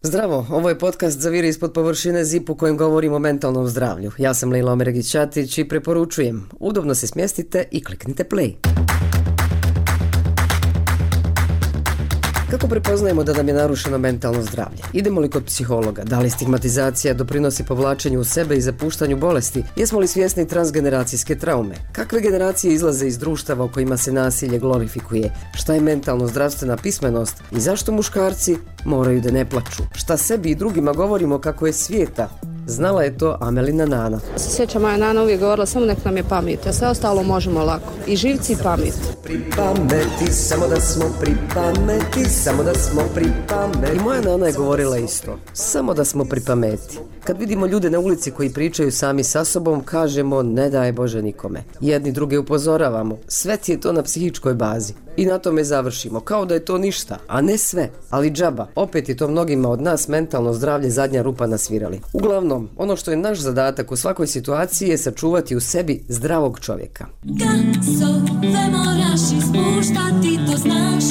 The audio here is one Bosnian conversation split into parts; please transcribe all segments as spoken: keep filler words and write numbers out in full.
Zdravo, ovo je podcast Zaviri ispod površine Zip u kojem govorimo o mentalnom zdravlju. Ja sam Lejla Omeregić-Ćatić i preporučujem, udobno se smjestite i kliknite play. Kako prepoznajemo da nam je narušeno mentalno zdravlje? Idemo li kod psihologa? Da li stigmatizacija doprinosi povlačenju u sebe i zapuštanju bolesti? Jesmo li svjesni transgeneracijske traume? Kakve generacije izlaze iz društava u kojima se nasilje glorifikuje? Šta je mentalno zdravstvena pismenost? I zašto muškarci moraju da ne plaču? Šta sebi i drugima govorimo kako je svijeta? Znala je to Amelina nana. Se sjećam, moja nana uvijek govorila samo nek nam je pamet, a sve ostalo možemo lako. I živci i pamet. Pri pameti, samo da smo pri pameti, samo da smo pri pameti. I moja nana je govorila isto, samo da smo pri pameti. Kad vidimo ljude na ulici koji pričaju sami sa sobom, kažemo ne daj Bože nikome. Jedni druge upozoravamo, sve ti je to na psihičkoj bazi. I na tome završimo, kao da je to ništa, a ne sve, ali džaba. Opet je to mnogima od nas mentalno zdravlje zadnja rupa na svirali. Uglavnom, ono što je naš zadatak u svakoj situaciji je sačuvati u sebi zdravog čovjeka. Gasove moraš ispuštati, to znaš,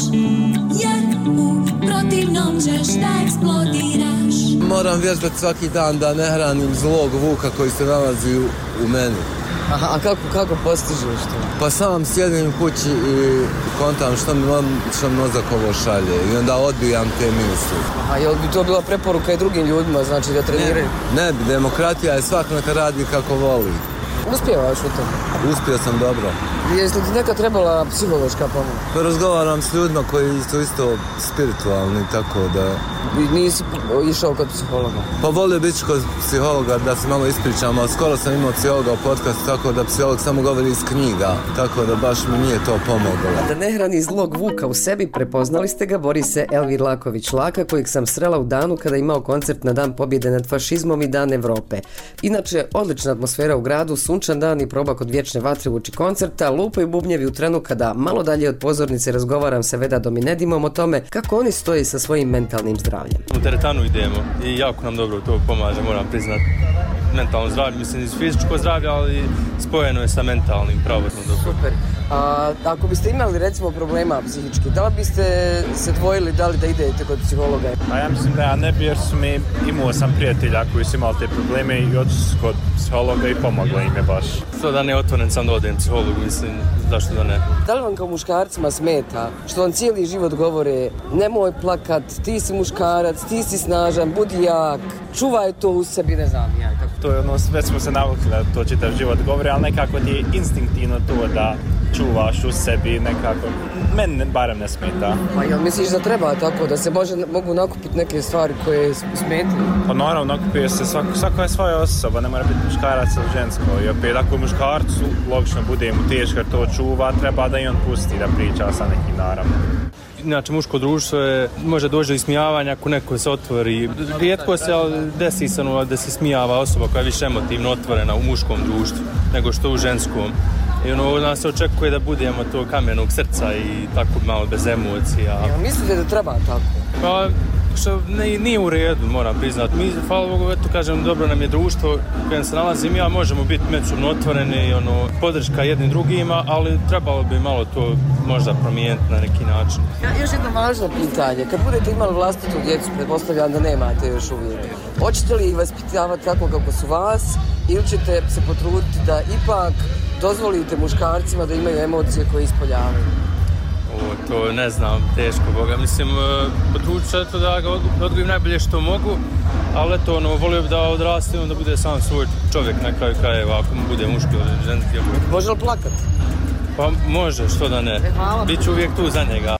jer u protivnom ćeš da eksplodiraš. Moram vježbati svaki dan da ne hranim zlog vuka koji se nalazi u, u meni. Aha, a kako, kako postižeš to? Pa sam sjedim kući i kontam što mi, što mi mozak ovo šalje i onda odbijam te misli. A jel bi to bila preporuka i drugim ljudima, znači da treniraju? Ne, ne bi, demokratija je svak neka radi kako voli. Uspijevaš u tome? Uspio sam dobro. Jesi li ti neka trebala psihološka pomoć? Pa razgovaram s ljudima koji su isto spiritualni, tako da... I nisi išao kod psihologa? Pa volio bi ići kod psihologa da se malo ispričam, ali skoro sam imao psihologa u podcastu, tako da psiholog samo govori iz knjiga, tako da baš mi nije to pomoglo. A da ne hrani zlog vuka u sebi, prepoznali ste ga, bori se Elvir Laković-Laka, kojeg sam srela u danu kada je imao koncert na Dan pobjede nad fašizmom i Dan Evrope. Inače, odlična atmosfera u gradu, sunčan dan i proba kod vječne vatre uoči koncerta, lupaju bubnjevi u trenu kada malo dalje od pozornice razgovaram sa Veda Dominedimom o tome kako oni stoje sa svojim mentalnim zdravljem. U teretanu idemo i jako nam dobro to pomaže, moram priznati. Mentalno zdravlje, mislim iz fizičko zdravlje, ali spojeno je sa mentalnim, pravodno dobro. Super. A ako biste imali recimo problema psihički, da li biste se dvojili da li da idete kod psihologa? A ja mislim da ja ne bi, jer su mi, imao sam prijatelja koji su imali te probleme i otišli su kod psihologa i pomogla im je baš. Što da ne otvoren sam da odem psihologu, mislim, zašto da ne? Da li vam kao muškarcima smeta što vam cijeli život govore nemoj plakat, ti si muškarac, ti si snažan, budi jak, čuvaj to u sebi, ne znam ja. To je ono, već smo se navukli da to čitav život govori, ali nekako ti je instinktivno to da čuvaš u sebi nekako. Meni barem ne smeta. Pa jel misliš da treba tako, da se može, mogu nakupiti neke stvari koje smetaju? Pa naravno, nakupuje se, svako, svako je svoja osoba, ne mora biti muškarac ili žensko. I opet, ako muškarcu, logično bude mu teško jer to čuva, treba da i on pusti da priča sa nekim, naravno. Inače, muško društvo je, može doći do ismijavanja ako neko se otvori. Rijetko se desi se ono, da se smijava osoba koja je više emotivno otvorena u muškom društvu nego što u ženskom. I ono, od nas se očekuje da budemo to kamenog srca i tako malo bez emocija. Ja, mislite da treba tako? Pa, što ne, nije u redu, moram priznati. Mi, hvala Bogu, eto kažem, dobro nam je društvo u kojem se nalazim ja, možemo biti međusobno otvoreni i ono, podrška jednim drugima, ali trebalo bi malo to možda promijeniti na neki način. Ja, još jedno važno pitanje, kad budete imali vlastitu djecu, pretpostavljam da nemate još uvijek, hoćete li ih vaspitavati tako kako su vas ili ćete se potruditi da ipak dozvolite muškarcima da imaju emocije koje ispoljavaju? O, to ne znam, teško, Boga. Mislim, potrudit ću eto da ga odgojim najbolje što mogu, ali eto, ono, volio bi da odraste i onda bude sam svoj čovjek na kraju krajeva, ako mu bude muški ili ženski. Može li plakat? Pa može, što da ne. Biću uvijek tu za njega.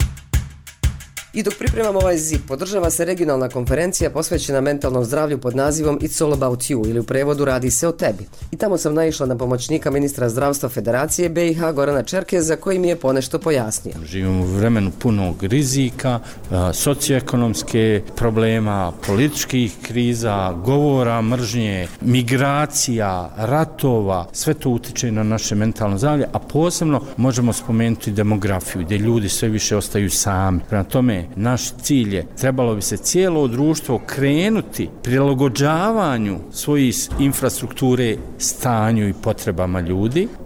I dok pripremamo ovaj Zip, podržava se regionalna konferencija posvećena mentalnom zdravlju pod nazivom It's all about you, ili u prevodu radi se o tebi. I tamo sam naišla na pomoćnika ministra zdravstva Federacije B i H Gorana Čerkeza koji mi je ponešto pojasnio. Živimo u vremenu punog rizika, socioekonomske problema, političkih kriza, govora, mržnje, migracija, ratova, sve to utiče na naše mentalno zdravlje, a posebno možemo spomenuti demografiju, gdje ljudi sve više ostaju sami. Prema tome, naš cilj je, trebalo bi se cijelo društvo krenuti prilagođavanju svojih infrastrukture stanju i potrebama ljudi,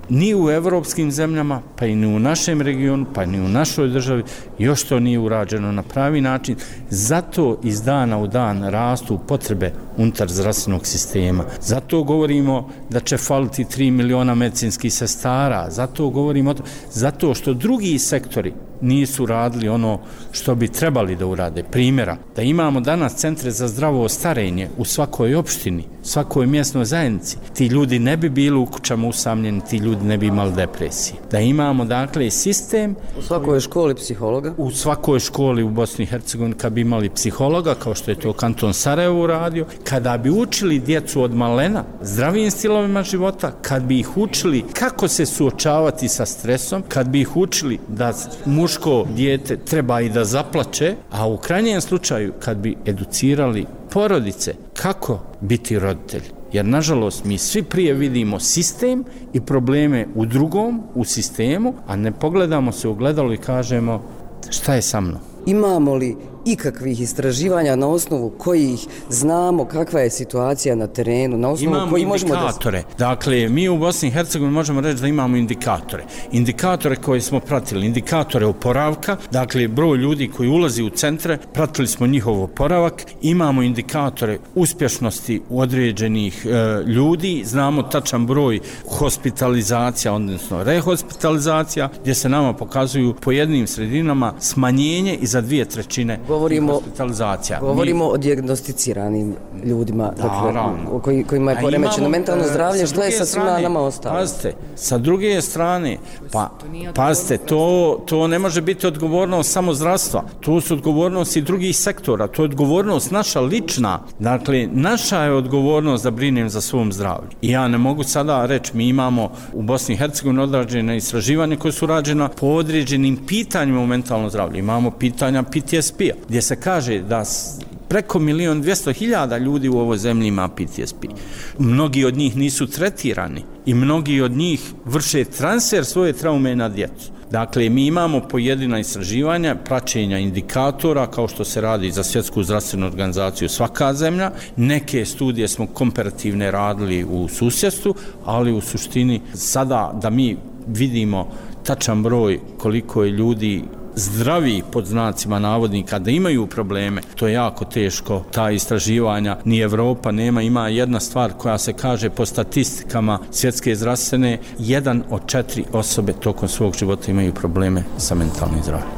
ni u evropskim zemljama, pa i ni u našem regionu, pa ni u našoj državi, još to nije urađeno na pravi način. Zato iz dana u dan rastu potrebe unutar zdravstvenog sistema. Zato govorimo da će faliti tri miliona medicinskih sestara, zato govorimo, zato što drugi sektori nisu radili ono što bi trebali da urade. Primjera, da imamo danas centre za zdravo starenje u svakoj opštini, svakoj mjesnoj zajednici, ti ljudi ne bi bili u kućama usamljeni, ti ljudi ne bi imali depresije. Da imamo, dakle, sistem... U svakoj školi psihologa? U svakoj školi u Bosni i Hercegovini kad bi imali psihologa, kao što je to kanton Sarajevo uradio, kada bi učili djecu od malena zdravim stilovima života, kad bi ih učili kako se suočavati sa stresom, kad bi ih učili da muško dijete treba i da zaplače, a u krajnjem slučaju kad bi educirali porodice kako biti roditelj. Jer, nažalost, mi svi prije vidimo sistem i probleme u drugom, u sistemu, a ne pogledamo se u gledalo i kažemo šta je sa mnom. Imamo li ikakvih istraživanja na osnovu kojih znamo kakva je situacija na terenu, na osnovu imamo koji možemo da... Imamo indikatore. Dakle, mi u Bosni i Hercegovini možemo reći da imamo indikatore. Indikatore koje smo pratili, indikatore oporavka, dakle, broj ljudi koji ulazi u centre, pratili smo njihov oporavak, imamo indikatore uspješnosti određenih e, ljudi, znamo tačan broj hospitalizacija, odnosno rehospitalizacija, gdje se nama pokazuju po jednim sredinama smanjenje i za dvije trećine Govorimo, govorimo Mi... o dijagnosticiranim ljudima, dakle, koji, kojima je poremećeno mentalno zdravlje, što je sa svima nama ostalo? Pazite, sa druge strane, pa, pazite, to, to ne može biti odgovornost samo zdravstva, to su odgovornosti drugih sektora, to je odgovornost naša lična, dakle, naša je odgovornost da brinem za svom zdravlju. I ja ne mogu sada reći, mi imamo u Bosni i Hercegovini odrađene istraživanje koje su rađena po određenim pitanjima u mentalnom zdravlju. Imamo pitanja P T S P-a, gdje se kaže da preko milion dvjesto hiljada ljudi u ovoj zemlji ima P T S P. Mnogi od njih nisu tretirani i mnogi od njih vrše transfer svoje traume na djecu. Dakle, mi imamo pojedina istraživanja, praćenja indikatora, kao što se radi za Svjetsku zdravstvenu organizaciju svaka zemlja. Neke studije smo komparativne radili u susjedstvu, ali u suštini sada da mi vidimo tačan broj koliko je ljudi zdravi pod znacima navodnika da imaju probleme, to je jako teško. Ta istraživanja ni Evropa nema, ima jedna stvar koja se kaže po statistikama Svjetske zdravstvene, jedan od četiri osobe tokom svog života imaju probleme sa mentalnim zdravljem.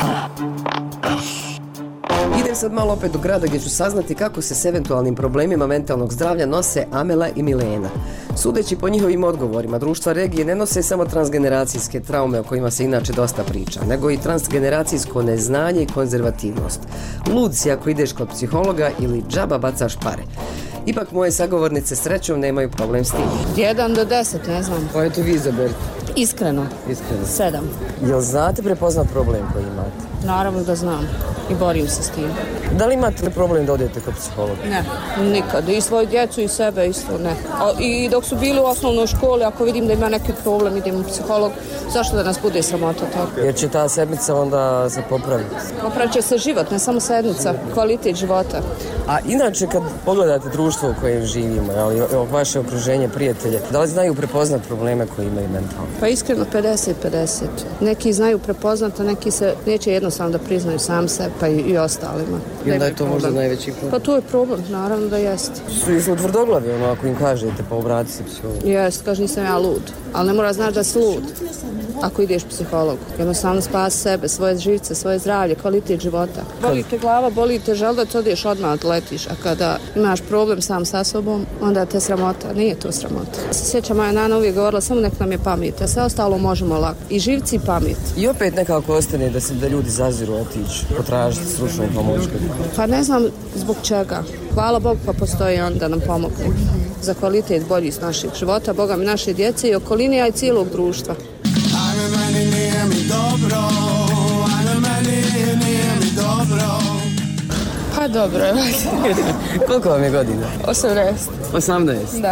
Idem sad malo opet do grada gdje ću saznati kako se s eventualnim problemima mentalnog zdravlja nose Amela i Milena. Sudeći po njihovim odgovorima, društva regije ne nose samo transgeneracijske traume o kojima se inače dosta priča, nego i transgeneracijsko neznanje i konzervativnost. Lud si ako ideš kod psihologa ili džaba bacaš pare. Ipak moje sagovornice srećom nemaju problem s tim. Jedan do deset, ne znam. Pa eto vi izaberite. Iskreno. Iskreno. Sedam. Jel znate prepoznat problem koji imate? Naravno da znam i borim se s tim. Da li imate problem da odete kod psihologa? Ne, nikad. I svoju djecu i sebe isto ne. A, i dok su bili u osnovnoj školi, ako vidim da ima neki problem, idem u psiholog, zašto da nas bude sramota tako? Jer će ta sedmica onda se popraviti. Popravit će se život, ne samo sedmica, kvalitet života. A inače kad pogledate društvo u kojem živimo, ali vaše okruženje, prijatelje, da li znaju prepoznat probleme koji imaju mentalno? Pa iskreno pedeset pedeset. Neki znaju prepoznat, a neki se neće jednostavno da priznaju sam se, pa i, i ostalima. I onda je to možda najveći problem? Pa to je problem, naravno da jest. Su, su tvrdoglavi, ono, ako im kažete, pa obrati se psihologu. Jest, kaže nisam ja lud, ali ne mora znaš da si lud ako ideš psihologu. Jednostavno spasi sebe, svoje živce, svoje zdravlje, kvalitet života. Boli te glava, boli te želudac, odeš odmah odletiš, a kada imaš problem sam sa sobom, onda te sramota. Nije to sramota. Se sjećam, moja nana uvijek govorila, samo nek nam je pamet, a sve ostalo možemo lako. I živci i pamet. I opet nekako ostane da se da ljudi zaziru otići, potražiti stručnu pomoć. Pa ne znam zbog čega. Hvala Bogu pa postoji on da nam pomogne za kvalitet bolji s našeg života, Boga mi naše djece i okoline, a i cijelog društva. Ajme meni nije mi dobro, ajme meni nije mi dobro. Pa dobro je. Koliko vam je godina? osamnaest. osamnaest? Da.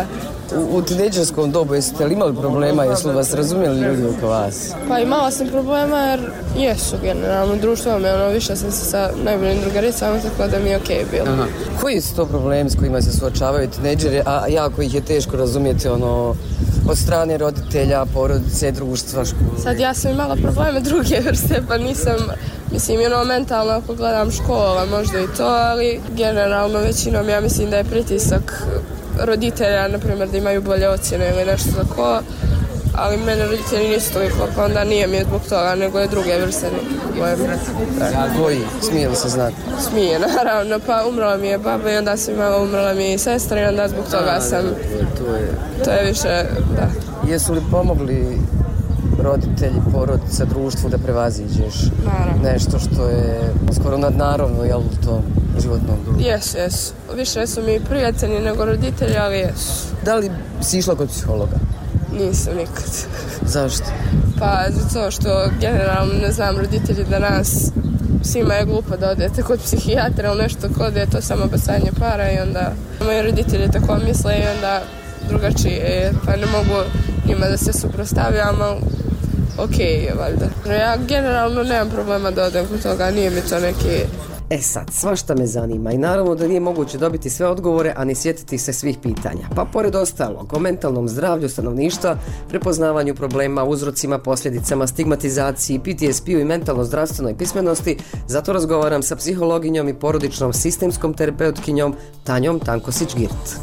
U, u tinejdžerskom dobu jeste li imali problema, jesu li vas razumjeli ljudi oko vas? Pa imala sam problema jer jesu generalno društvo, me ono više sam se sa najboljim drugaricama, tako da mi je okej okay bilo. Aha. Koji su to problemi s kojima se suočavaju tinejdžeri, a jako ih je teško razumjeti ono od strane roditelja, porodice, društva, škole? Sad ja sam imala probleme druge vrste, pa nisam, mislim, ono mentalno ako gledam škola, možda i to, ali generalno većinom ja mislim da je pritisak roditelja, na primjer, da imaju bolje ocjene ili nešto tako, ali mene roditelji nisu toliko, pa onda nije mi je zbog toga, nego je druge vrste moje brate. Koji? Smije li se znati? Smije, naravno, pa umrla mi je baba i onda sam imala, umrla mi je i sestra i onda zbog toga sam, to je, to je više, da. Jesu li pomogli roditelji, porodica, društvu da prevaziđeš Naravno. nešto što je skoro nadnaravno, jel, u tom životnom drugu? Jesu, jesu. Više su mi prijatelji nego roditelji, ali jesu. Da li si išla kod psihologa? Nisam nikad. Zašto? Pa zato što generalno ne znam roditelji da nas svima je glupo da odete kod psihijatra ili nešto kod je to samo bacanje para i onda moji roditelji tako misle i onda drugačije, pa ne mogu njima da se suprotstavljam, ali okej je valjda. Ja generalno nemam problema da odem kod toga, nije mi to neki... E sad, svašta me zanima i naravno da nije moguće dobiti sve odgovore, a ni sjetiti se svih pitanja. Pa pored ostalog, o mentalnom zdravlju stanovništva, prepoznavanju problema, uzrocima, posljedicama, stigmatizaciji, P T S P-u i mentalno-zdravstvenoj pismenosti, zato razgovaram sa psihologinjom i porodičnom sistemskom terapeutkinjom Tanjom Tankosić-Girt.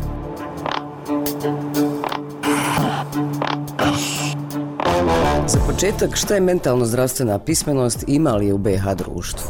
Za početak, šta je mentalno-zdravstvena pismenost i ima li je u B i H društvu?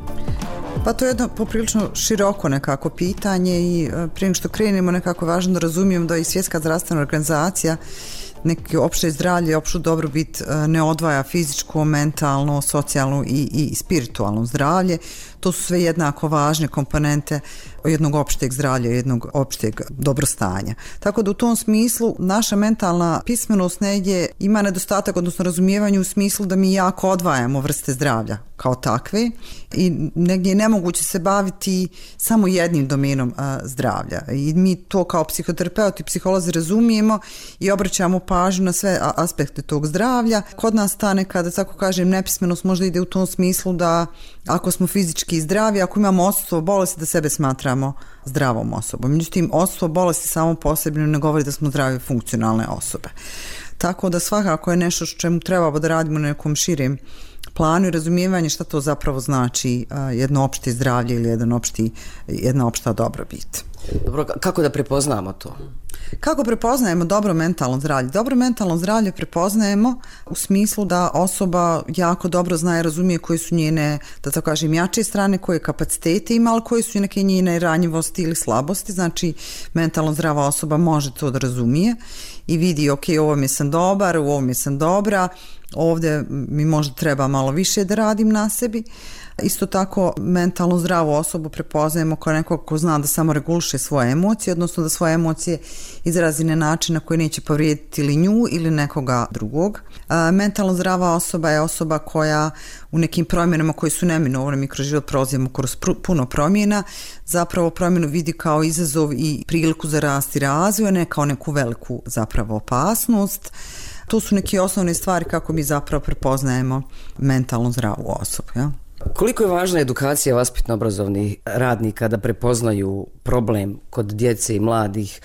Pa to je jedno poprilično široko nekako pitanje i prije što krenemo nekako je važno da razumijemo da i Svjetska zdravstvena organizacija neki opšte zdravlje, opštu dobrobit ne odvaja fizičko, mentalno, socijalno i, i spiritualno zdravlje. To su sve jednako važne komponente jednog opšteg zdravlja, jednog opšteg dobrostanja. Tako da u tom smislu naša mentalna pismenost negdje ima nedostatak, odnosno razumijevanje u smislu da mi jako odvajamo vrste zdravlja kao takve i negdje je nemoguće se baviti samo jednim domenom a, zdravlja. I mi to kao psihoterapeuti i psiholozi razumijemo i obraćamo pažnju na sve aspekte tog zdravlja. Kod nas ta nekada, tako kažem, nepismenost možda ide u tom smislu da ako smo fizički zdravi, ako imamo odsustvo bolesti, da sebe smatramo zdravom osobom. Međutim, odsustvo bolesti samo posebno ne govori da smo zdrave funkcionalne osobe. Tako da svakako je nešto što čemu trebamo da radimo na nekom širem planu i razumijevanje šta to zapravo znači jedno opšte zdravlje ili jedan opšti, jedna opšta dobrobit. Dobro, kako da prepoznamo to? Kako prepoznajemo dobro mentalno zdravlje? Dobro mentalno zdravlje prepoznajemo u smislu da osoba jako dobro zna i razumije koje su njene, da tako kažem, jače strane, koje kapacitete ima, ali koje su neke njene ranjivosti ili slabosti. Znači, mentalno zdrava osoba može to da razumije i vidi, ok, ovo mi sam dobar, u ovom mi sam dobra, ovdje mi možda treba malo više da radim na sebi. Isto tako, mentalno zdravu osobu prepoznajemo kao nekog ko zna da samo reguliše svoje emocije, odnosno da svoje emocije izrazi na način na koji neće povrijediti ili nju ili nekoga drugog. A, mentalno zdrava osoba je osoba koja u nekim promjenama koji su neminovne, mi kroz život prolazimo kroz puno promjena, zapravo promjenu vidi kao izazov i priliku za rast i razvoj, ne kao neku veliku zapravo opasnost. To su neke osnovne stvari kako mi zapravo prepoznajemo mentalno zdravu osobu, ja? Koliko je važna edukacija vaspitno-obrazovnih radnika da prepoznaju problem kod djece i mladih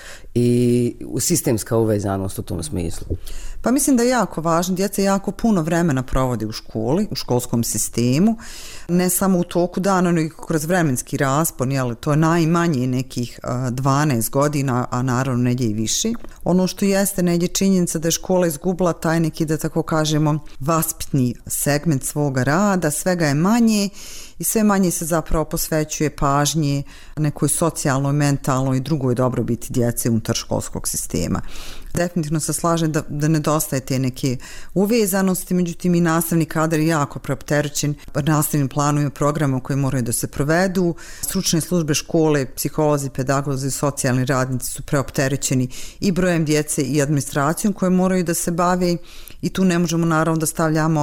i sistemska uvezanost u tom smislu? Pa mislim da je jako važno. Djeca jako puno vremena provodi u školi, u školskom sistemu, ne samo u toku dana, nego kroz vremenski raspon, jel, to je najmanje nekih dvanaest godina, a naravno negdje i više. Ono što jeste negdje činjenica da je škola izgubila taj neki, da tako kažemo, vaspitni segment svoga rada, svega je manje i sve manje se zapravo posvećuje pažnje nekoj socijalnoj, mentalnoj i drugoj dobrobiti djece unutar školskog sistema. Definitivno se slažem da, da nedostaje te neke uvezanosti, međutim i nastavni kadar je jako preopterećen nastavnim planom i programom koji moraju da se provedu. Stručne službe škole, psiholozi, pedagozi, socijalni radnici su preopterećeni i brojem djece i administracijom koje moraju da se bave i tu ne možemo naravno da stavljamo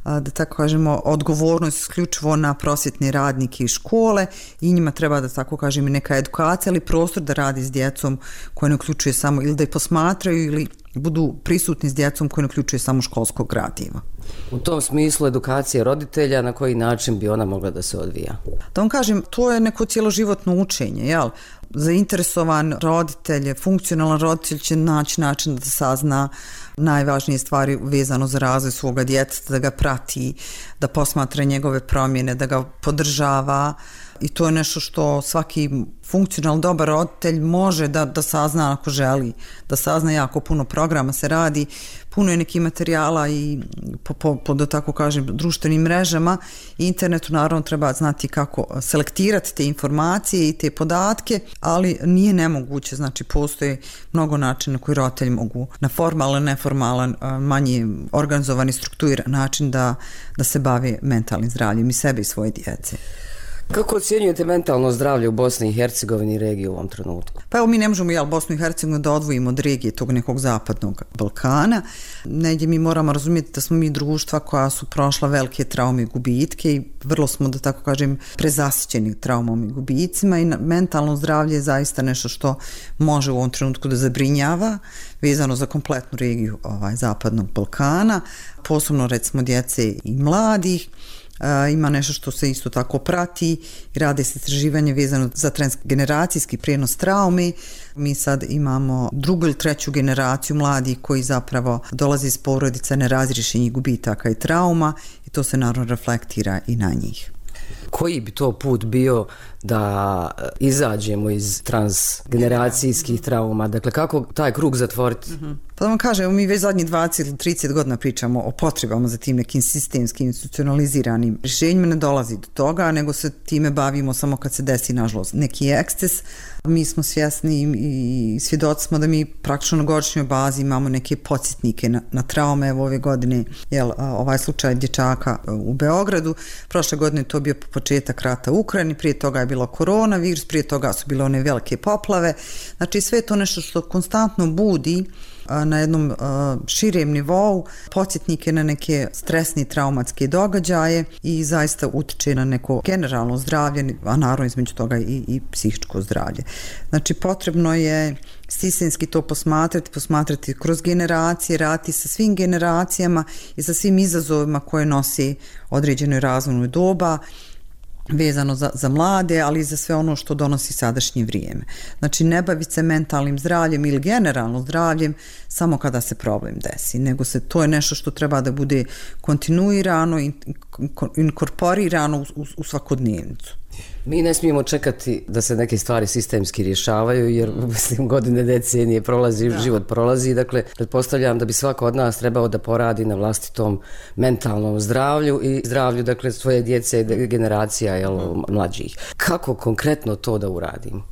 da tako kažemo, odgovornost isključivo na prosvjetne radnike i škole i njima treba da tako kažem i neka edukacija, ali prostor da radi s djecom koja ne uključuje samo ili da ih posmatraju ili budu prisutni s djecom koji ne uključuje samo školskog gradiva. U tom smislu edukacije roditelja, na koji način bi ona mogla da se odvija? Da vam kažem, to je neko cjeloživotno učenje, jel? Zainteresovan roditelj, funkcionalan roditelj će naći način da sazna najvažnije stvari vezano za razvoj svoga djeteta, da ga prati, da posmatra njegove promjene, da ga podržava i to je nešto što svaki funkcionalan dobar roditelj može da, da sazna ako želi, da sazna jako puno programa se radi, puno je nekih materijala i po, po, po da tako kažem društvenim mrežama i internetu naravno treba znati kako selektirati te informacije i te podatke, ali nije nemoguće, znači postoje mnogo načina koji roditelji mogu na formalan, neformalan, manje organizovani, strukturiran način da, da se bave mentalnim zdravljem i sebe i svoje djece. Kako ocjenjujete mentalno zdravlje u Bosni i Hercegovini i regiji u ovom trenutku? Pa evo mi ne možemo jel, Bosnu i Hercegovinu da odvojimo od regije tog nekog zapadnog Balkana. Negdje mi moramo razumjeti da smo mi društva koja su prošla velike traume i gubitke i vrlo smo, da tako kažem, prezasićeni traumom i gubicima i mentalno zdravlje je zaista nešto što može u ovom trenutku da zabrinjava vezano za kompletnu regiju ovaj, zapadnog Balkana, posebno recimo djece i mladih. Uh, ima nešto što se isto tako prati i rade se istraživanje vezano za transgeneracijski prijenos traume. Mi sad imamo drugu ili treću generaciju mladih koji zapravo dolaze iz porodica nerazriješenih gubitaka i trauma i to se naravno reflektira i na njih. Koji bi to put bio da izađemo iz transgeneracijskih trauma? Dakle, kako taj krug zatvoriti? Mm-hmm. Pa da vam kažem, mi već zadnjih dvadeset ili trideset godina pričamo o potrebama za tim nekim sistemskim, institucionaliziranim rješenjima, ne dolazi do toga, nego se time bavimo samo kad se desi, nažalost, neki eksces. Mi smo svjesni i svjedoci smo da mi praktično na godišnjoj bazi imamo neke podsjetnike na, na traume. Evo ove godine, jel, ovaj slučaj dječaka u Beogradu, prošle godine to bio početak rata u Ukrajini, prije toga je bilo koronavirus, prije toga su bile one velike poplave. Znači sve to nešto što konstantno budi na jednom širem nivou podsjetnike na neke stresne traumatske događaje i zaista utiče na neko generalno zdravlje, a naravno između toga i, i psihičko zdravlje. Znači potrebno je sistemski to posmatrati, posmatrati kroz generacije, raditi sa svim generacijama i sa svim izazovima koje nosi određenoj razvojnoj doba, vezano za, za mlade, ali i za sve ono što donosi sadašnje vrijeme. Znači, ne baviti se mentalnim zdravljem ili generalno zdravljem samo kada se problem desi, nego se to je nešto što treba da bude kontinuirano i inkorporirano u, u, u svakodnevnicu. Mi ne smijemo čekati da se neke stvari sistemski rješavaju, jer mislim godine, decenije prolazi, da. Život prolazi. Dakle, pretpostavljam da bi svako od nas trebao da poradi na vlastitom mentalnom zdravlju i zdravlju, dakle, svoje djece i generacija, jel, mlađih. Kako konkretno to da uradimo?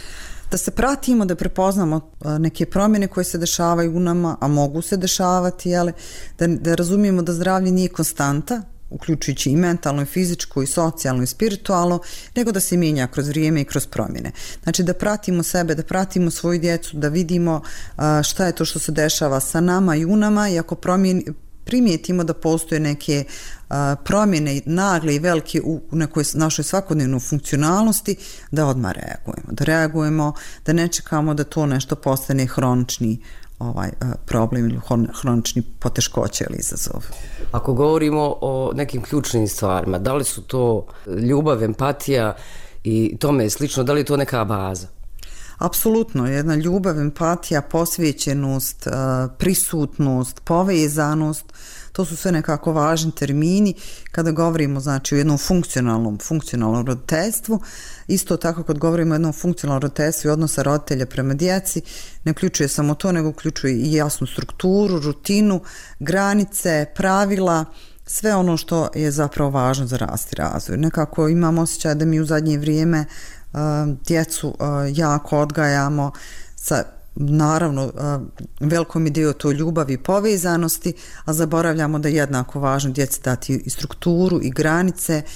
Da se pratimo, da prepoznamo neke promjene koje se dešavaju u nama, a mogu se dešavati, jel, da, da razumijemo da zdravlje nije konstanta, uključujući i mentalno, i fizičko, i socijalno, i spiritualno, nego da se mijenja kroz vrijeme i kroz promjene. Znači da pratimo sebe, da pratimo svoju djecu, da vidimo šta je to što se dešava sa nama i u nama i ako promijeni, primijetimo da postoje neke promjene nagle i velike u nekoj našoj svakodnevnoj funkcionalnosti, da odmah reagujemo. Da reagujemo, da ne čekamo da to nešto postane hronični ovaj problem ili hronični poteškoće ili izazov. Ako govorimo o nekim ključnim stvarima, da li su to ljubav, empatija i tome je slično, da li je to neka baza? Apsolutno, jedna ljubav, empatija, posvećenost, prisutnost, povezanost, to su sve nekako važni termini kada govorimo, znači, o jednom funkcionalnom, funkcionalnom roditeljstvu. Isto tako kad govorimo o jednom funkcionalnom roditeljstvu i odnosa roditelja prema djeci, ne uključuje samo to, nego uključuje i jasnu strukturu, rutinu, granice, pravila, sve ono što je zapravo važno za rast i razvoj. Nekako imam osjećaj da mi u zadnje vrijeme uh, djecu uh, jako odgajamo sa naravno velikom ideju to ljubavi i povezanosti, a zaboravljamo da je jednako važno djeci dati i strukturu i granice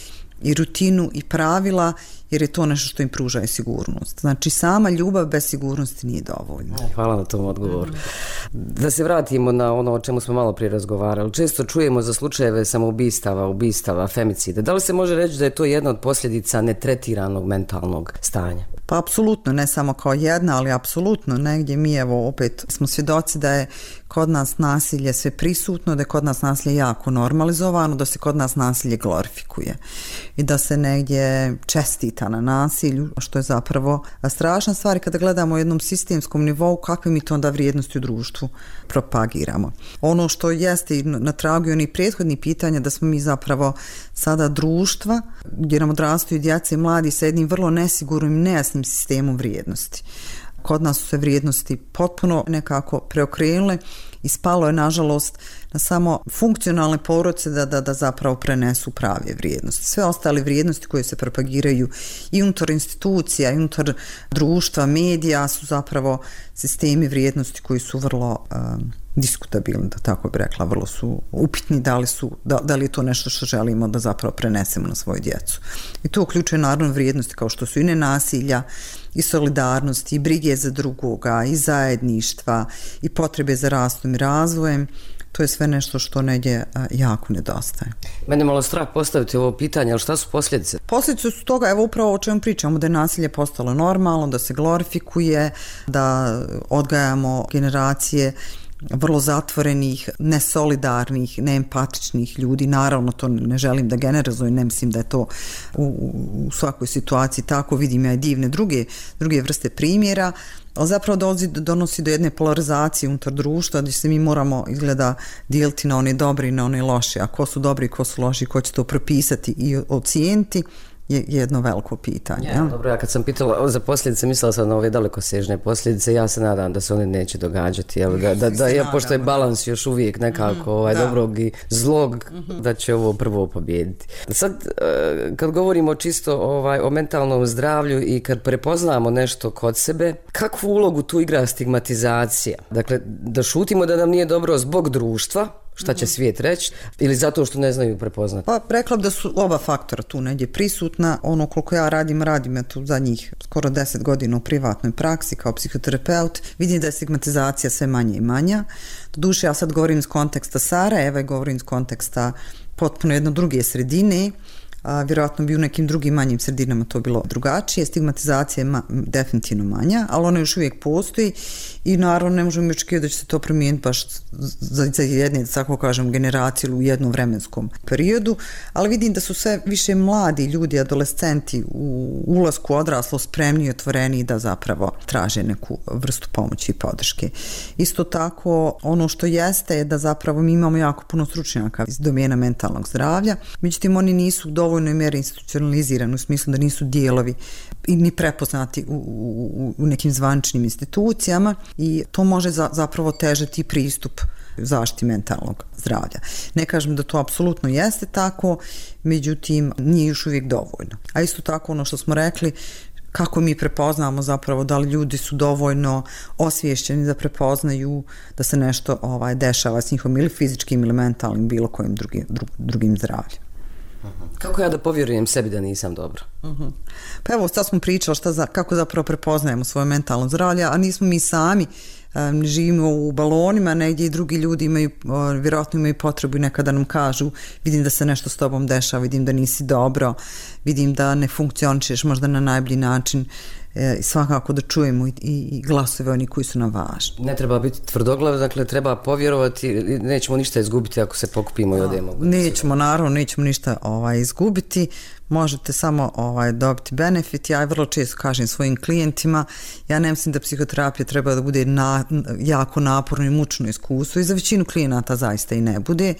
i rutinu i pravila, jer je to nešto što im pruža i sigurnost. Znači, sama ljubav bez sigurnosti nije dovoljna. Hvala na tom odgovoru. Da se vratimo na ono o čemu smo malo prije razgovarali. Često čujemo za slučajeve samoubistava, ubistava, femicida. Da li se može reći da je to jedna od posljedica netretiranog mentalnog stanja? Pa apsolutno, ne samo kao jedna, ali apsolutno negdje mi evo opet smo svjedoci da je kod nas nasilje sve prisutno, da je kod nas nasilje jako normalizovano, da se kod nas nasilje glorifikuje i da se negdje čestita na nasilju, što je zapravo strašna stvar. Kada gledamo u jednom sistemskom nivou, kakve mi to onda vrijednosti u društvu propagiramo. Ono što jeste i na tragu i onih prethodnih pitanja, da smo mi zapravo sada društva gdje nam odrastaju djeca i mladi sa jednim vrlo nesigurnim i nejasnim sistemom vrijednosti. Kod nas su se vrijednosti potpuno nekako preokrenule i spalo je, nažalost, na samo funkcionalne porodice da, da, da zapravo prenesu prave vrijednosti. Sve ostale vrijednosti koje se propagiraju i unutar institucija, i unutar društva, medija su zapravo sistemi vrijednosti koji su vrlo um, diskutabilni, da tako bi rekla, vrlo su upitni da li, su, da, da li je to nešto što želimo da zapravo prenesemo na svoju djecu. I to uključuje naravno vrijednosti kao što su i nenasilja, i solidarnosti, i brige za drugoga, i zajedništva, i potrebe za rastom i razvojem. To je sve nešto što negdje jako nedostaje. Mene malo strah postaviti ovo pitanje, ali šta su posljedice? Posljedice su toga, evo upravo o čemu pričamo, da je nasilje postalo normalno, da se glorifikuje, da odgajamo generacije vrlo zatvorenih, nesolidarnih, neempatičnih ljudi. Naravno, to ne želim da generalizujem, ne mislim da je to u, u svakoj situaciji tako, vidim ja i divne druge, druge vrste primjera, ali zapravo donosi, donosi do jedne polarizacije unutar društva gdje se mi moramo izgleda dijeliti na one dobre i na one loše, a ko su dobri i ko su loši, ko će to propisati i ocijeniti, je jedno veliko pitanje. Ja, dobro, ja kad sam pitala za posljedice, mislila sam na ove dalekosežne posljedice, ja se nadam da se one neće događati, jel, da, da, da ja, pošto je balans još uvijek nekako ovaj, dobrog i zlog, da će ovo prvo pobijediti. Sad, kad govorimo čisto ovaj, o mentalnom zdravlju i kad prepoznamo nešto kod sebe, kakvu ulogu tu igra stigmatizacija? Dakle, da šutimo da nam nije dobro zbog društva, šta će svijet reći, ili zato što ne znaju prepoznati? Pa rekla bi da su oba faktora tu negdje prisutna. Ono koliko ja radim, radim ja tu zadnjih skoro deset godina u privatnoj praksi kao psihoterapeut, vidim da je stigmatizacija sve manje i manja. Doduše, ja sad govorim iz konteksta Sarajeva i govorim iz konteksta potpuno jedno druge sredine. A, vjerojatno bi u nekim drugim manjim sredinama to bilo drugačije. Stigmatizacija je ma, definitivno manja, ali ona još uvijek postoji i naravno ne možemo očekivati da će se to promijeniti baš za, za jedne, tako kažem, generacije ili u jednom vremenskom periodu, ali vidim da su sve više mladi ljudi, adolescenti u ulasku odraslo spremni i otvoreni da zapravo traže neku vrstu pomoći i podrške. Isto tako, ono što jeste je da zapravo mi imamo jako puno stručnjaka iz domena mentalnog zdravlja, međutim oni nisu dovoljno dovoljnoj mjeri institucionalizirani u smislu da nisu dijelovi i ni prepoznati u, u, u nekim zvaničnim institucijama i to može za, zapravo težati pristup zaštiti mentalnog zdravlja. Ne kažem da to apsolutno jeste tako, međutim nije još uvijek dovoljno. A isto tako ono što smo rekli, kako mi prepoznamo zapravo da li ljudi su dovoljno osviješćeni da prepoznaju da se nešto ovaj, dešava s njihovim ili fizičkim ili mentalnim bilo kojim drugim, dru, drugim zdravljem. Kako ja da povjerujem sebi da nisam dobro? Uh-huh. Pa evo, sad smo pričali šta za, kako zapravo prepoznajemo svoje mentalno zdravlje, a nismo mi sami, um, živimo u balonima, negdje i drugi ljudi imaju, uh, vjerojatno imaju potrebu i nekada nam kažu, vidim da se nešto s tobom dešava, vidim da nisi dobro, vidim da ne funkcionišeš možda na najbolji način, i svakako da čujemo i, i glasove oni koji su nam važni. Ne treba biti tvrdoglav, dakle treba povjerovati, nećemo ništa izgubiti ako se pokupimo i odemo. Nećemo, naravno, nećemo ništa ovaj, izgubiti, možete samo ovaj, dobiti benefit. Ja vrlo često kažem svojim klijentima, ja ne mislim da psihoterapija treba da bude na, jako naporno i mučno iskustvo i za većinu klijenata zaista i ne bude.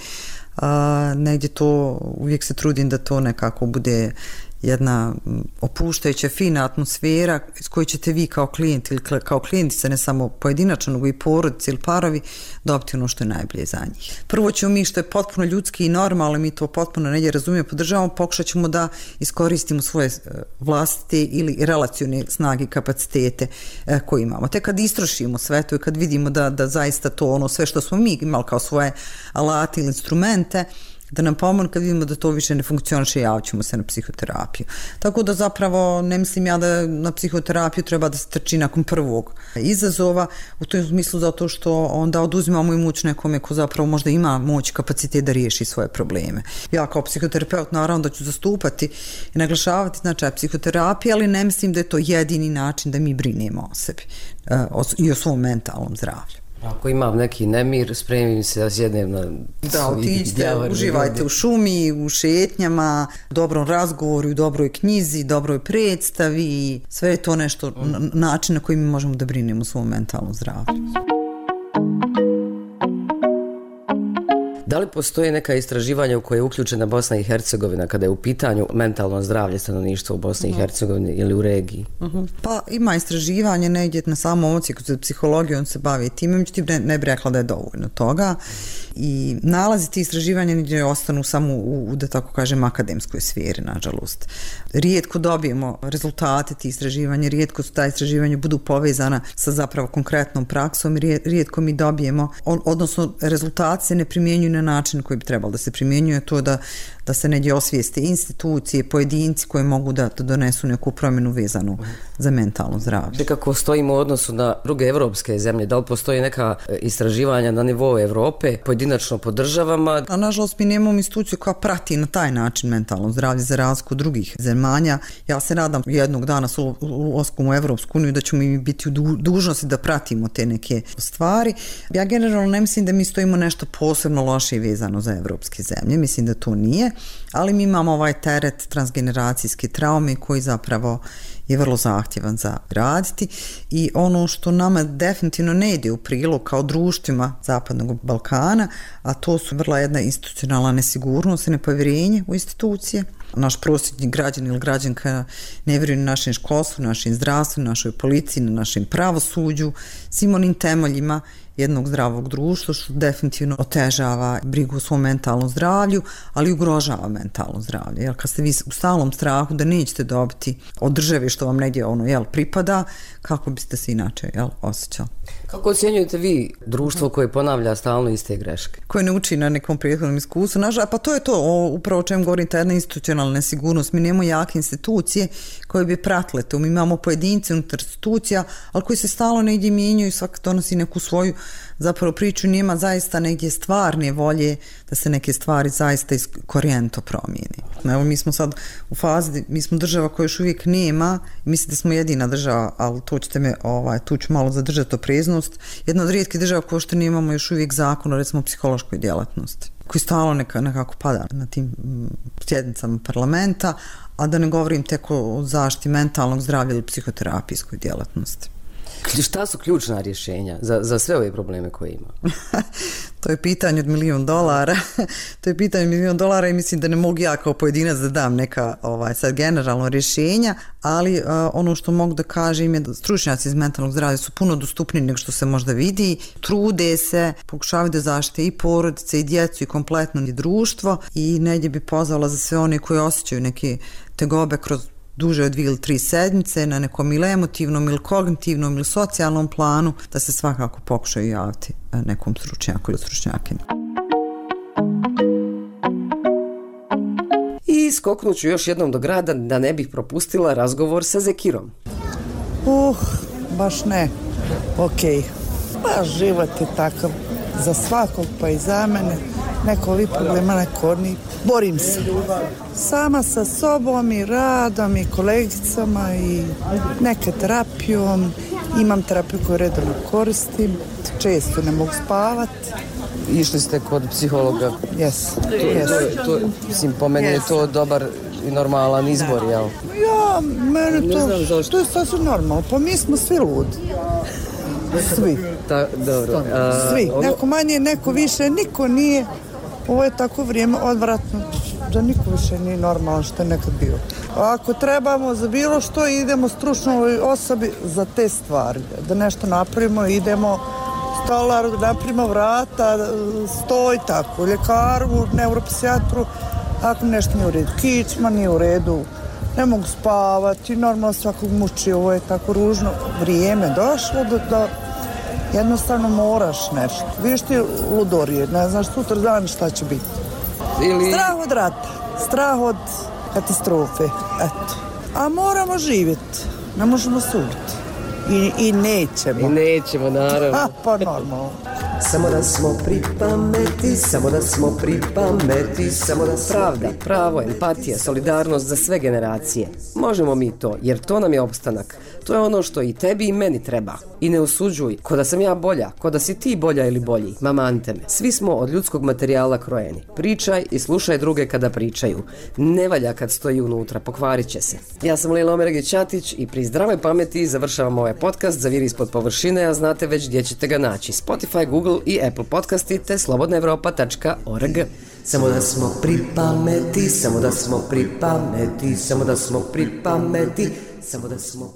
A, negdje to, uvijek se trudim da to nekako bude jedna opuštajuća, fina atmosfera s kojoj ćete vi kao klijent ili kao klijentica, ne samo pojedinačno, nego i porodice ili parovi, dobiti ono što je najbolje za njih. Prvo ćemo mi, što je potpuno ljudski i normalno, mi to potpuno negdje razumijemo, podržavamo, pokušat ćemo da iskoristimo svoje vlastite ili relacione snage i kapacitete koje imamo. Te kad istrošimo sve to i kad vidimo da, da zaista to ono sve što smo mi imali kao svoje alate ili instrumente, da nam pomogne kad vidimo da to više ne funkcioniše, javit ćemo se na psihoterapiju. Tako da zapravo ne mislim ja da na psihoterapiju treba da se trči nakon prvog izazova, u tom smislu zato što onda oduzimamo i moć nekome ko zapravo možda ima moć i kapacitet da riješi svoje probleme. Ja kao psihoterapeut naravno da ću zastupati i naglašavati značaj psihoterapije, ali ne mislim da je to jedini način da mi brinemo o sebi i o svom mentalnom zdravlju. Ako imam neki nemir, spremim se da sjednem na... Da, otiđite, uživajte u šumi, u šetnjama, u dobrom razgovoru, u dobroj knjizi, dobroj predstavi. Sve je to nešto, mm. način na koji mi možemo da brinemo o svom mentalnom zdravlju. Da li postoje neka istraživanja u koje je uključena Bosna i Hercegovina kada je u pitanju mentalno zdravlje stanovništva u Bosni i Hercegovini ili u regiji? Uh-huh. Pa ima istraživanje negdje na samom odsjeku za psihologiju, on se bavi time, međutim ne, ne bi rekla da je dovoljno toga. I nalazi ti istraživanja negdje ostanu samo u, u, da tako kažem, akademskoj sferi, nažalost. Rijetko dobijemo rezultate ti istraživanja, rijetko su ta istraživanja budu povezana sa zapravo konkretnom praksom, rijetko mi dobijemo, odnosno rezultati se ne primjenjuju na način koji bi trebalo da se primjenjuje, to da, da se negdje osvijeste institucije, pojedinci koji mogu da, da donesu neku promjenu vezanu za mentalno zdravlje. Kako stojimo u odnosu na druge evropske zemlje? Da li postoji neka istraživanja na nivou Evrope, pojedinačno po državama? A nažalost mi nemamo instituciju koja prati na taj način mentalno zdravlje za razliku drugih zemalja. Ja se nadam jednog dana s ulaskom u Evropsku uniju da ćemo mi biti u dužnosti da pratimo te neke stvari. Ja generalno ne mislim da mi stojimo nešto posebno loše vezano za evropske zemlje. Mislim da to nije, ali mi imamo ovaj teret transgeneracijske traume koji zapravo je vrlo zahtjevan za raditi i ono što nama definitivno ne ide u prilog kao društvima Zapadnog Balkana, a to su vrlo jedna institucionalna nesigurnost i nepovjerenje u institucije. Naš prosječni građan ili građanka ne vjeruje na našem školstvu, našem zdravstvu, našoj policiji, na našem pravosuđu, svim onim temeljima jednog zdravog društva, što definitivno otežava brigu o svom mentalnom zdravlju, ali ugrožava mentalno zdravlje. Jer kad ste vi u stalnom strahu da nećete dobiti od države što vam negdje ono, jel, pripada, kako biste se inače, jel, osjećali? Kako ocjenjujete vi društvo koje ponavlja stalno iste greške? Koje ne uči na nekom prethodnom iskustvu. Nažal, pa to je to, o, upravo o čem govorim, ta jedna institucionalna nesigurnost. Mi nemamo jake institucije koje bi pratile to. Mi imamo pojedince unutar institucija, ali koji se stalno negdje mijenjaju i svak donosi neku svoju zapravo priču, nema zaista negdje stvarne volje da se neke stvari zaista korijento promijeni. Evo, mi smo sad u fazi, mi smo država koja još uvijek nema, mislim da smo jedina država, ali to ćete me, ovaj, tu ću malo zadržati opreznost, jedna od rijetkih država koja što nemamo još uvijek zakon o recimo psihološkoj djelatnosti, koji stalo neka, nekako pada na tim sjednicama parlamenta, a da ne govorim tek o zaštiti mentalnog zdravlja ili psihoterapijskoj djelatnosti. Šta su ključna rješenja za, za sve ove probleme koje ima? To je pitanje od milijon dolara. To je pitanje od milijon dolara i mislim da ne mogu ja kao pojedinac da dam neka ovaj, sad generalno rješenja, ali uh, ono što mogu da kažem je da stručnjaci iz mentalnog zdravlja su puno dostupniji nego što se možda vidi. Trude se, pokušavaju da zaštite i porodice i djecu i kompletno društvo i negdje bi pozvala za sve one koji osjećaju neke tegobe kroz duže od dvije ili tri sedmice na nekom ili emotivnom ili kognitivnom ili socijalnom planu, da se svakako pokušaju javiti nekom stručnjaku ili stručnjakinu. I skoknut ću još jednom do grada da ne bih propustila razgovor sa Zekirom. Uh, baš ne. Okej. Okay. Pa život je takav za svakog, pa i za mene. Neko ovih problema, neko ni. Borim se. Sama sa sobom i radom i kolegicama i neke terapijom. Imam terapiju koju redovno koristim. Često ne mogu spavati. Išli ste kod psihologa? Jes. Yes. To, to, mislim, po meni yes. je to dobar i normalan izbor, jel? Ja, mene to, to je sasvim normalno. Pa mi smo svi ludi. Svi. Ta, dobro. A, svi. Ovo... Neko manje, neko više, niko nije. Ovo je tako vrijeme odvratno da niko više nije normalno što je nekad bio. A ako trebamo za bilo što, idemo stručnoj osobi za te stvari. Da nešto napravimo, idemo stolar, napravimo vrata, stoj, tako, ljekaru, neuropsijatru. Ako nešto nije u redu, kičma nije u redu, ne mogu spavati, normalno svakog muči, ovo je tako ružno vrijeme došlo da, da jednostavno moraš nešto. Vidiš ti ludorije, ne znaš sutra dan šta će biti. ili... Strah od rata, strah od katastrofe, eto. A moramo živjeti, ne možemo suditi. I, i nećemo. I nećemo, naravno. A, pa normalno. Samo da smo pri pameti, samo da smo pri pameti, samo da smo... Pravda, pravo, empatija, solidarnost za sve generacije. Možemo mi to, jer to nam je opstanak. To je ono što i tebi i meni treba. I ne osuđuj, ko da sam ja bolja, ko da si ti bolja ili bolji. Mamante me. Svi smo od ljudskog materijala krojeni. Pričaj i slušaj druge kada pričaju. Ne valja kad stoji unutra, pokvarit će se. Ja sam Lila Omeregić-Ćatić i pri zdravoj pameti završavam ovaj podcast Zaviri ispod površine, a znate već gdje ćete ga naći. Spotify, Google i Apple podcasti te slobodna evropa tačka org. Samo da smo pri pameti, samo da smo pri pameti, samo da smo pri pameti, samo da smo